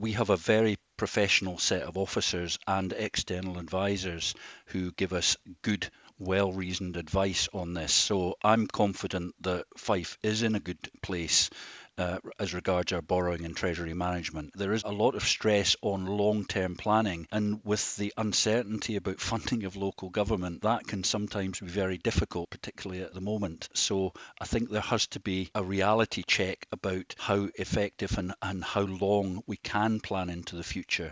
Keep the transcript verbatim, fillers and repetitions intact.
We have a very professional set of officers and external advisors who give us good, well-reasoned advice on this. So I'm confident that Fife is in a good place uh, as regards our borrowing and treasury management. There is a lot of stress on long-term planning, and with the uncertainty about funding of local government, that can sometimes be very difficult, particularly at the moment. So I think there has to be a reality check about how effective and, and how long we can plan into the future.